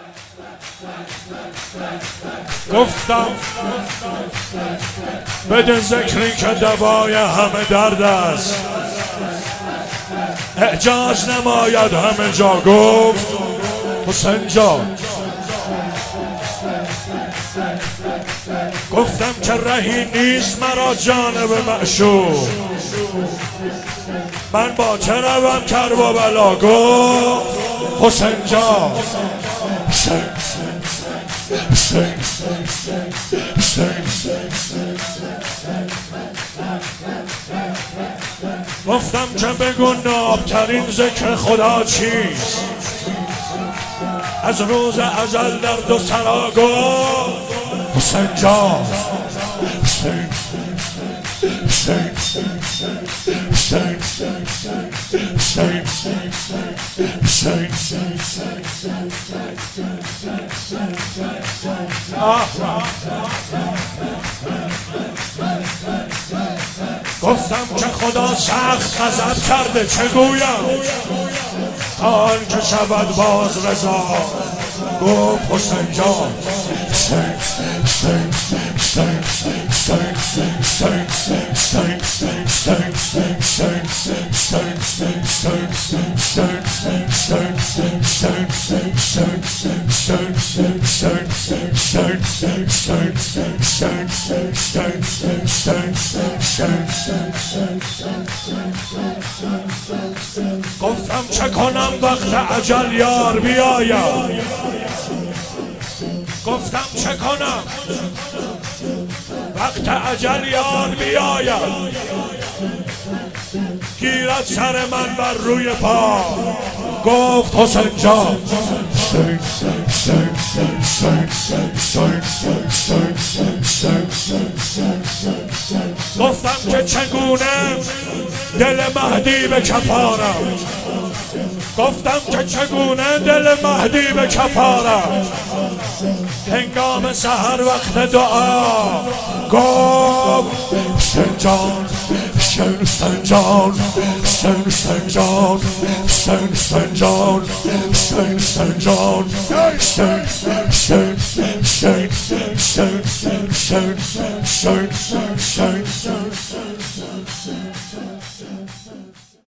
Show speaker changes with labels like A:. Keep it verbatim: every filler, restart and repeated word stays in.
A: گفتم بده ذکری که دوای همه درد است، اعجاز نماید همه جا. گفت حسین جان گفتم که رهی نیست مرا جانب معشوق، من با چه روم کرب و بلا. گفت حسین جان حسین حسین حسین گفتم که بگو نابترین ذکر خدا چیست از روز ازل در دو سرا. گفت حسین جان حسین حسین حسین حسین حسین گفتم که خدا سخت غضب کرده، چه گویم آن که شود باز رضا. گفت حسین جان حسین حسین حسین حسین حسین حسین حسین حسین گفتم چه کنم وقت اجل یار بیاید. گفتم چه کنم وقت اجل یار بیاید، گیرد سر من بر روی پا. گفت حسین جان گفتم که چگونه دل مهدی به کفارم، گفتم که چگونه دل مهدی به کفارم هنگام سحر وقت دعا. گفت حسین جان حسین حسین جان حسین حسین جان حسین حسین جان حسین حسین جان حسین حسین حسین حسین حسین حسین حسین